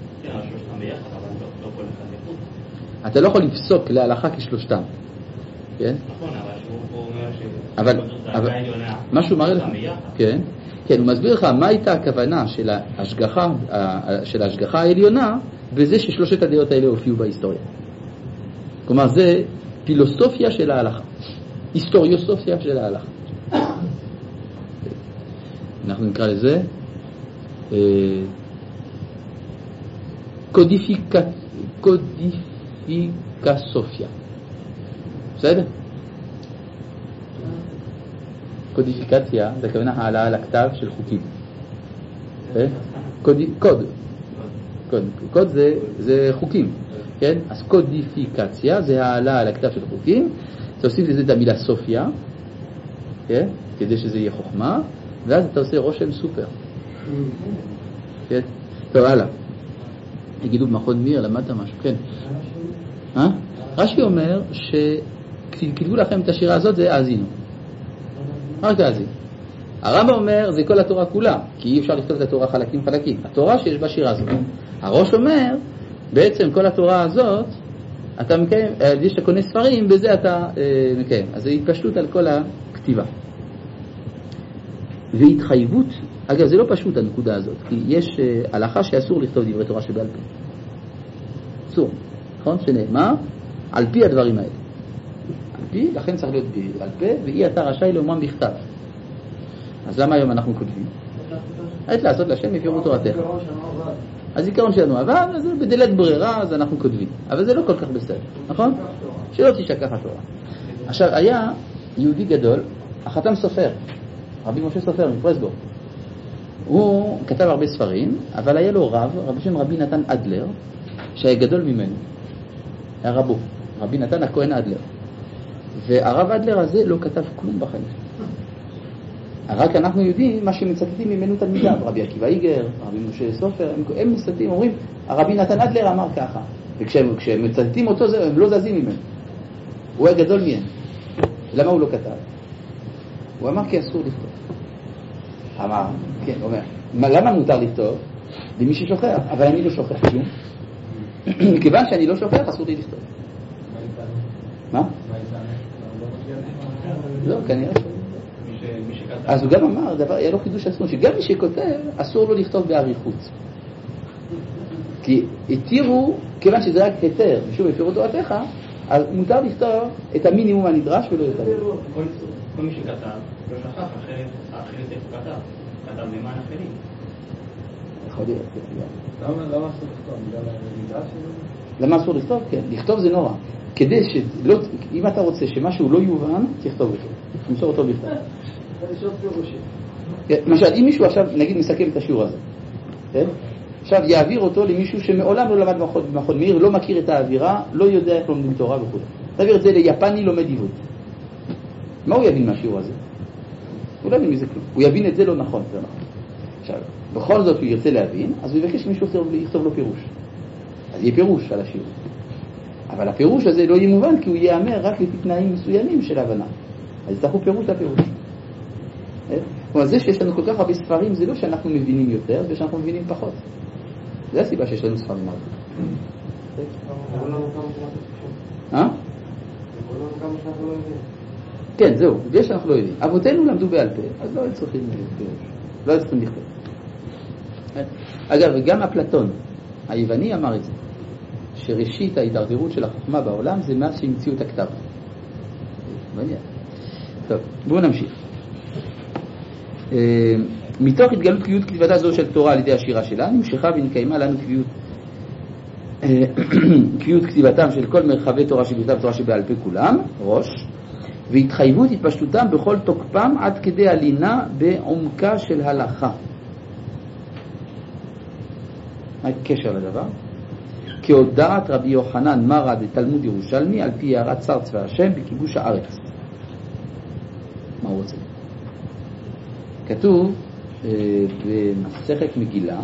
אתה לא יכול לפסוק להלכה כשלושתם. כן? נכון, אבל שהוא אומר ש... אבל, אבל, מה שהוא מראה לך? כן, כן, הוא מסביר לך מה הייתה הכוונה של ההשגחה, של ההשגחה העליונה, בזה ששלושת הדעות האלה הופיעו בהיסטוריה. כלומר, זה פילוסופיה של ההלכה. היסטוריוסופיה של ההלכה. אנחנו נקרא לזה קודיפיקה, קודיפיקסופיה. בסדר? קודיפיקציה זה הכוונה העלה על הכתב של חוקים. קוד, קוד, קוד זה, זה חוקים, כן? אז קודיפיקציה זה העלה על הכתב של חוקים, תוסיף לזה את המילה סופיה, כן? כדי שזה יהיה חוכמה, ואז אתה עושה רושם סופר. כן? טוב, הלאה. יגידו במכון מיר, למדת משהו, כן? אה? רש"י אומר שכתבו לכם את השירה הזאת זה האזינו. רק האזינו. הרמב"ם אומר זה כל התורה כולה, כי אי אפשר לכתוב את התורה חלקים חלקים. התורה שיש בה שירה הזאת. הראש אומר, בעצם כל התורה הזאת, אתה מקיים, יש שאתה קונה ספרים, בזה אתה אה, מקיים. אז זה התפשטות על כל הכתיבה. והתחייבות, אגב זה לא פשוט הנקודה הזאת, כי יש אה, הלכה שאסור לכתוב דברי תורה שבעל פה. אסור, נכון? שנאמר, על פי הדברים האלה. על פי, לכן צריך להיות על פה, ואי אתה רשאי לאומם בכתב. אז למה היום אנחנו כותבים? היית לעשות לשם יפירו תורתך. הזיכרון שלנו עבר, אז בדלת ברירה אז אנחנו כותבים. אבל זה לא כל כך בסדר, נכון? שלא תשכח התורה. עכשיו, היה יהודי גדול, החתם סופר, רבי משה סופר מפרסבורג. הוא כתב הרבה ספרים, אבל היה לו רב, רבי שם רבי נתן אדלר, שהיה גדול ממנו. היה רבו, רבי נתן הכהן אדלר. והרב אדלר הזה לא כתב כלום בחיים. רק אנחנו יודעים מה שמצטטים ממנו תלמידיו, רבי עקיבא איגר, רבי משה סופר, הם, הם מצטטים, אומרים, הרבי נתן אדלר אמר ככה. וכשהם כשהם מצטטים אותו, זה, הם לא זזים ממנו. הוא היה גדול מהם. למה הוא לא כתב? הוא אמר כי אסור לכתוב. אמר, כן, אומר, למה מותר לכתוב? למי ששוכח, אבל אני לא שוכח כלום. מכיוון שאני לא שוכח, אסור לי לכתוב. מה? לא, כנראה ש... אז הוא גם אמר, דבר, היה לו חידוש עצמו, שגם מי שכותב, אסור לו לכתוב בעריכות. כי התירו, כיוון שזה רק היתר, ושוב הפירו תורתך, אז מותר לכתוב את המינימום הנדרש ולא יותר. כל מי שכתב, לא שכח, אחרת איך הוא כתב. כתב למען אחרים. יכול להיות. למה אסור לכתוב? בגלל הנדרש שלו? למה אסור לכתוב? כן. לכתוב זה נורא. כדי שלא, אם אתה רוצה שמשהו לא יובן, תכתוב אותו. תמסור אותו בכתב. למשל, אם מישהו עכשיו, נגיד, מסכם את השיעור הזה, כן? עכשיו יעביר אותו למישהו שמעולם לא למד במכון מאיר, לא מכיר את האווירה, לא יודע איך לומדים תורה וכו'. תעביר את זה ליפני לומד עברית. מה הוא יבין מהשיעור הזה? הוא לא יבין מזה כלום. הוא יבין את זה לא נכון, זה נכון. עכשיו, בכל זאת הוא ירצה להבין, אז הוא יבקש מישהו לכתוב לו פירוש. אז יהיה פירוש על השיעור. אבל הפירוש הזה לא יהיה מובן, כי הוא ייאמר רק לפי תנאים מסוימים של הבנה. אז יצטרכו פירוש לפירוש. כלומר, זה שיש לנו כל כך הרבה ספרים, זה לא שאנחנו מבינים יותר, זה שאנחנו מבינים פחות. זה הסיבה שיש לנו ספרים הרבה. אה? כן, זהו, זה שאנחנו לא יודעים. אבותינו למדו בעל פה, אז לא היו צריכים פירוש. לא היו צריכים לכתוב. אגב, גם אפלטון, היווני אמר את זה, שראשית ההידרדרות של החוכמה בעולם זה מאז שהמציאו את הכתב. מעניין. טוב, בואו נמשיך. מתוך התגלות קביעות כתיבתה זו של תורה על ידי השירה שלה, נמשכה ונקיימה לנו קביעות קביעות כתיבתם של כל מרחבי תורה שבכתב ותורה שבעל פה כולם, ראש, והתחייבות התפשטותם בכל תוקפם עד כדי עלינה בעומקה של הלכה. מה הקשר לדבר? כהודעת רבי יוחנן מרא דתלמוד ירושלמי על פי הערת שר צבא השם בכיבוש הארץ. מה הוא רוצה? כתוב אה, במסכת מגילה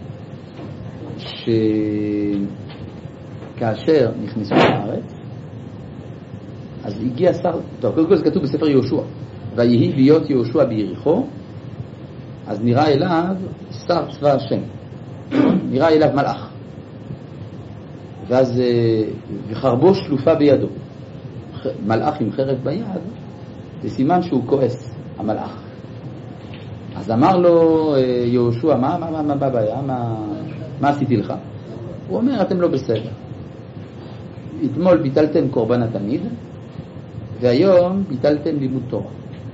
שכאשר נכנסו לארץ אז הגיע שר, טוב, קודם כל זה כתוב בספר יהושע, ויהי להיות יהושע ביריחו, אז נראה אליו שר צבא השם, נראה אליו מלאך, ואז וחרבו שלופה בידו, מלאך עם חרב ביד, זה סימן שהוא כועס, המלאך. אז אמר לו יהושע, מה, מה, מה, מה הבעיה? מה, מה עשיתי לך? הוא אומר, אתם לא בסדר. אתמול ביטלתם קורבן התמיד, והיום ביטלתם לימוד תורה.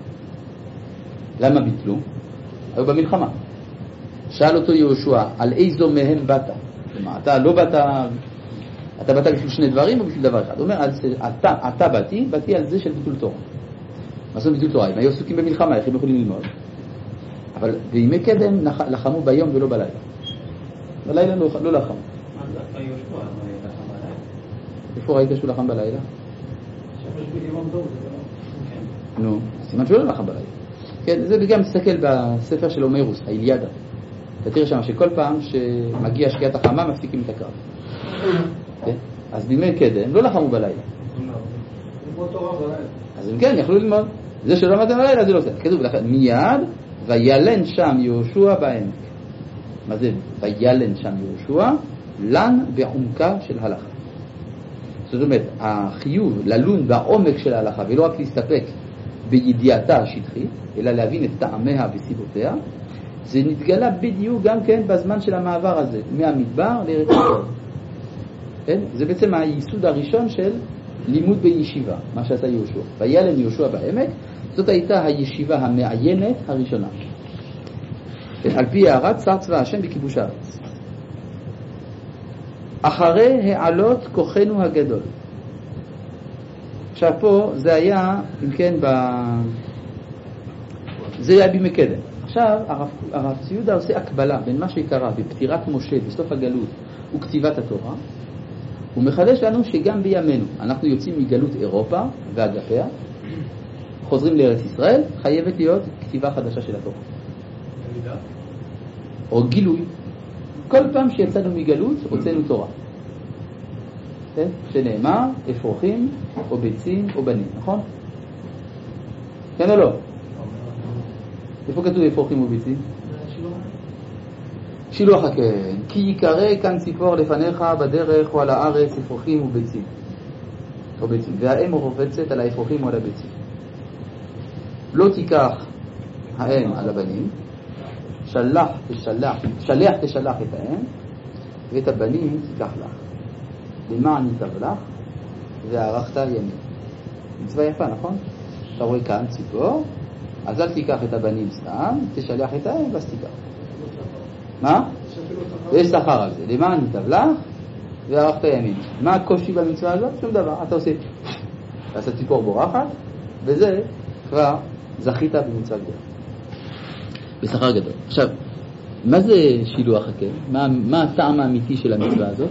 למה ביטלו? היו במלחמה. שאל אותו יהושע, על איזו מהם באת? כלומר, אתה לא באת, אתה באת בשביל שני דברים או בשביל דבר אחד? הוא אומר, אתה, אתה באתי, באתי על זה של ביטול תורה. מה זאת ביטול תורה? אם היו עסוקים במלחמה, איך הם יכולים ללמוד? אבל בימי קדם לחמו ביום ולא בלילה. בלילה לא, לא לחמו. איפה ראית שהוא לחם בלילה? שמש בגבעון דוב, זה לא... נו, סימן שהוא לא לחם בלילה. כן, זה גם תסתכל בספר של הומרוס, האיליאדה. אתה תראה שם שכל פעם שמגיע שקיעת החמה מפסיקים את הקרב. כן? אז בימי קדם לא לחמו בלילה. ללמוד תורה בלילה. אז הם כן, יכלו ללמוד. זה שלא למדתם בלילה זה לא זה. כתוב לכם, מיד וילן שם יהושע בעמק. מה זה וילן שם יהושע? לן בעומקה של הלכה. זאת אומרת, החיוב ללון בעומק של ההלכה ולא רק להסתפק בידיעתה השטחית, אלא להבין את טעמיה וסיבותיה, זה נתגלה בדיוק גם כן בזמן של המעבר הזה, מהמדבר לארץ ישראל. כן? זה בעצם היסוד הראשון של לימוד בישיבה, מה שעשה יהושע. וילן יהושע בעמק, זאת הייתה הישיבה המעיינת הראשונה. על פי הערת שר צבא השם בכיבוש הארץ. אחרי העלות כוחנו הגדול. עכשיו פה זה היה, אם כן, ב... זה היה בימי קדם. עכשיו הרב, הרב ציודה עושה הקבלה בין מה שקרה בפטירת משה בסוף הגלות וכתיבת התורה. הוא מחדש לנו שגם בימינו אנחנו יוצאים מגלות אירופה ואגפיה, חוזרים לארץ ישראל, חייבת להיות כתיבה חדשה של התורה. או גילוי. כל פעם שיצאנו מגלות הוצאנו תורה. כן? שנאמר אפרוחים או ביצים או בנים, נכון? כן או לא? איפה כתוב אפרוחים או ביצים? שילוח הכהן. כי יקרא כאן ציפור לפניך בדרך או על הארץ אפרוחים וביצים. או ביצים. והאם רובצת על האפרוחים או על הביצים. לא תיקח האם על הבנים, שלח תשלח, שלח תשלח את האם, ואת הבנים תיקח לך. למען ייטב לך, וערכת ימים. מצווה יפה, נכון? אתה רואה כאן ציפור, אז אל תיקח את הבנים סתם, תשלח את האם, ואז תיקח. מה? יש שכר על זה. למען ייטב לך, וערכת ימים. מה הקושי במצווה הזאת? שום דבר. אתה עושה, תעשה ציפור בורחת, וזה כבר זכית במצווה גדולה. בשכר גדול. עכשיו, מה זה שילוח הכהן? מה, מה הטעם האמיתי של המצווה הזאת?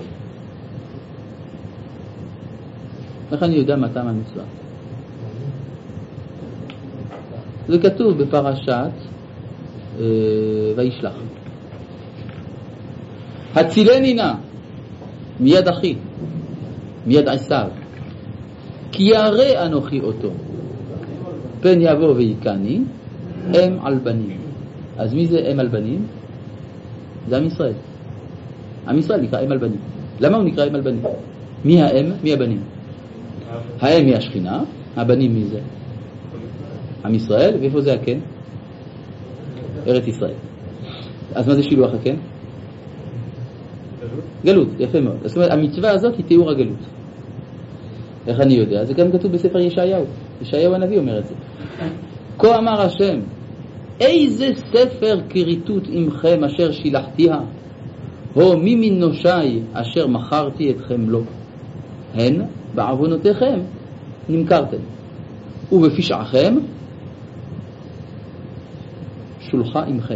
איך אני יודע מה טעם המצווה? זה כתוב בפרשת אה, וישלח. הצילני נא מיד אחי, מיד עשיו, כי ירא אנוכי אותו, פן יבוא ויקני אם על בנים. אז מי זה אם על בנים? זה עם ישראל. עם ישראל נקרא אם על בנים. למה הוא נקרא אם על בנים? מי האם? מי הבנים? האם היא השכינה, הבנים מי זה? עם ישראל, ואיפה זה הכן? ארץ ישראל. אז מה זה שילוח הכן? גלות, יפה מאוד. זאת אומרת, המצווה הזאת היא תיאור הגלות. איך אני יודע? זה גם כתוב בספר ישעיהו. ישעיהו הנביא אומר את זה. כה אמר השם, איזה ספר כריתות עמכם אשר שילחתיה, או מי מן נושי אשר מכרתי אתכם לו. הן בעוונותיכם נמכרתם, ובפשעכם שולחה עמכם.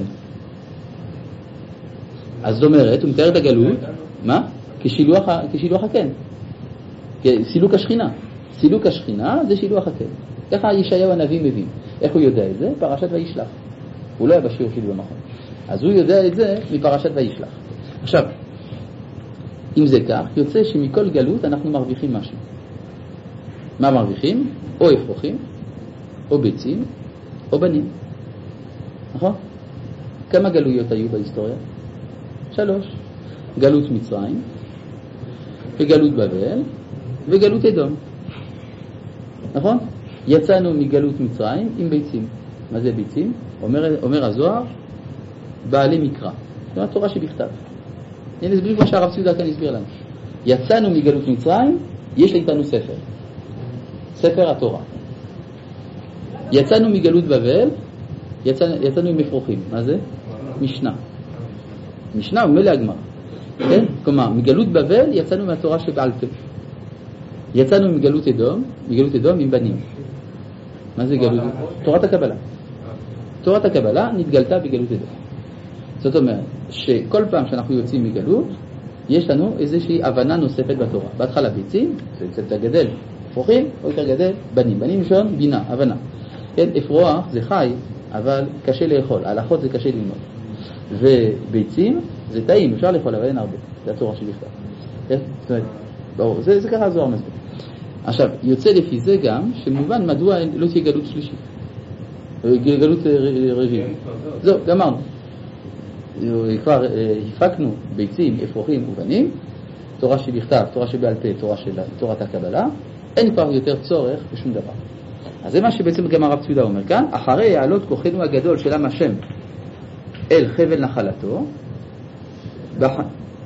אז זאת אומרת, הוא מתאר את הגלות, מה? כשילוח, כשילוח הכן. סילוק השכינה. סילוק השכינה זה שילוח הכן. ככה ישעיהו הנביא מבין. איך הוא יודע את זה? פרשת וישלח. הוא לא היה בשיעור שלי במכון. אז הוא יודע את זה מפרשת וישלח. עכשיו, אם זה כך, יוצא שמכל גלות אנחנו מרוויחים משהו. מה מרוויחים? או אפרוחים, או ביצים, או בנים. נכון? כמה גלויות היו בהיסטוריה? שלוש. גלות מצרים, וגלות בבל, וגלות אדום. נכון? יצאנו מגלות מצרים עם ביצים. מה זה ביצים? אומר, אומר הזוהר, בעלי מקרא. זאת התורה שבכתב. הנה, זה בדיוק מה שהרב ציודה כאן הסביר לנו. יצאנו מגלות מצרים, יש איתנו ספר. ספר התורה. יצאנו מגלות בבל, יצאנו, יצאנו עם אפרוחים. מה זה? משנה. משנה הוא מלא הגמרא. כן? כלומר, מגלות בבל יצאנו מהתורה שבעל פה. יצאנו מגלות אדום, מגלות אדום עם בנים. מה זה גלות? תורת הקבלה. תורת הקבלה נתגלתה בגלות אדום. זאת אומרת, שכל פעם שאנחנו יוצאים מגלות, יש לנו איזושהי הבנה נוספת בתורה. בהתחלה ביצים, זה קצת גדל, אפרוחים, או יותר גדל, בנים. בנים ראשון, בינה, הבנה. כן, אפרוח זה חי, אבל קשה לאכול. ההלכות זה קשה ללמוד. וביצים זה טעים, אפשר לאכול, אבל אין הרבה. זה התורה שבכתב. כן? זאת אומרת, ברור, זה, זה ככה הזוהר מסביר. עכשיו, יוצא לפי זה גם, שמובן מדוע לא תהיה גלות שלישית. גלות רביעית. זהו, גמרנו. כבר הפקנו ביצים, אפרוחים ובנים, תורה שבכתב, תורה שבעל פה, תורה של תורת הקבלה, אין כבר יותר צורך בשום דבר. אז זה מה שבעצם גם הרב צבי יהודה אומר כאן, אחרי יעלות כוחנו הגדול של עם השם אל חבל נחלתו, בח...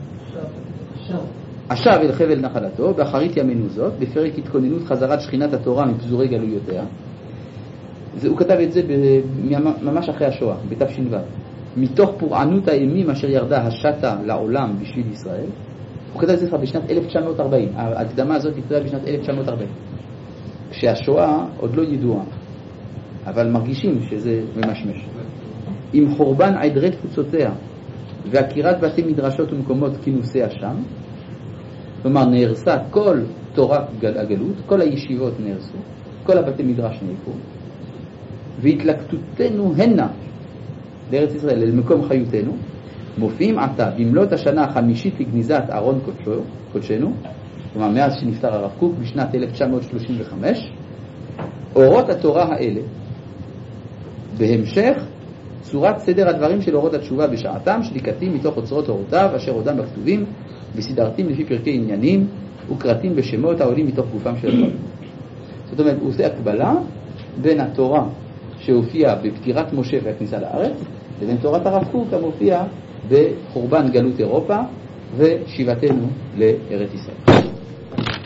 עכשיו אל חבל נחלתו, באחרית ימינו זאת, בפרק התכוננות חזרת שכינת התורה מפזורי גלויותיה. זה, הוא כתב את זה ממש אחרי השואה, בתש"ו. מתוך פורענות הימים אשר ירדה השתה לעולם בשביל ישראל. הוא כתב את זה כבר בשנת אלף תשע מאות ארבעים. ההקדמה הזאת נכתבה בשנת אלף תשע מאות ארבעים. כשהשואה עוד לא ידועה, אבל מרגישים שזה ממשמש. עם חורבן עדרי תפוצותיה והקירת בתי מדרשות ומקומות כינוסיה שם, כלומר נהרסה כל תורת הגלות, כל הישיבות נהרסו, כל הבתי מדרש נהפו, והתלקטותנו הנה לארץ ישראל, למקום חיותנו, מופיעים עתה במלאת השנה החמישית לגניזת ארון קודשו, קודשנו, כלומר מאז שנפטר הרב קוק בשנת אלף תשע מאות שלושים וחמש, אורות התורה האלה, בהמשך צורת סדר הדברים של אורות התשובה בשעתם, שליקתים מתוך אוצרות אורותיו, אשר עודם בכתובים, וסידרתים לפי פרקי עניינים, וקראתים בשמות העולים מתוך גופם של הדברים. זאת אומרת, הוא עושה הקבלה בין התורה שהופיעה בפטירת משה והכניסה לארץ, לבין תורת הרב קוק המופיעה בחורבן גלות אירופה ושיבתנו לארץ ישראל.